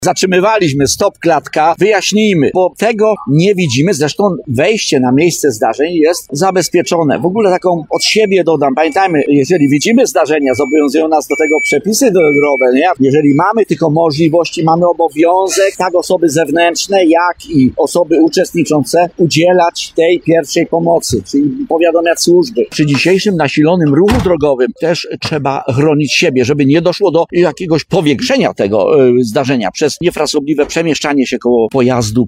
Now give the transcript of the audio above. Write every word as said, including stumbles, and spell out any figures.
zatrzymywaliśmy, stop klatka, wyjaśnijmy, bo tego nie widzimy. Zresztą wejście na miejsce zdarzeń jest zabezpieczone. W ogóle taką od siebie dodam. Pamiętajmy, jeżeli widzimy zdarzenia, zobowiązują nas do tego przepisy drogowe, nie? Jeżeli mamy tylko możliwości, mamy obowiązek, tak osoby zewnętrzne, jak i osoby uczestniczące udzielać tej pierwszej pomocy, czyli powiadamiać służby. Przy dzisiejszym nasilonym ruchu drogowym też trzeba chronić siebie, żeby nie doszło do jakiegoś powiększenia tego y, zdarzenia przez niefrasobliwe przemieszczanie się koło pojazdu